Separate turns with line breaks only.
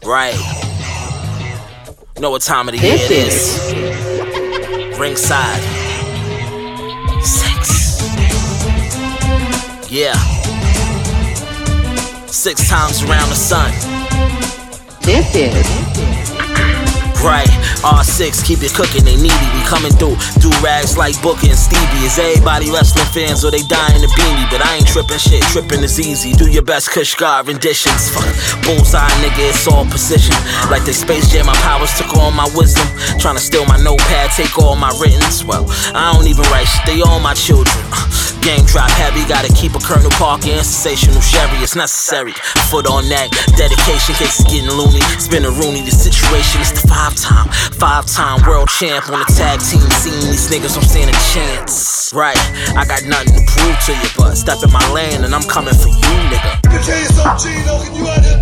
Right. Know what time of the year it is. Ringside. 6. Yeah. 6 times around the sun.
This is
Right, R6, keep it cooking, they needy. We coming through, do rags like Booker and Stevie. Is everybody wrestling fans or they dying to beanie? But I ain't tripping shit, tripping is easy. Do your best Kush God renditions. Fuck, bullseye nigga, it's all precision. Like they Space Jam, my powers took all my wisdom. Tryna steal my notepad, take all my writtens. Well, I don't even write shit, they all my children. Game drop heavy, gotta keep a Colonel Parker and sensational Sherry. It's necessary, foot on that dedication, case it's getting loony. Spin a Rooney, the situation is the 5-time world champ on the tag team scene. These niggas don't stand a chance. Right, I got nothing to prove to you, but step in my lane and I'm coming for you, nigga.
You can tell you something, Gino, can you out here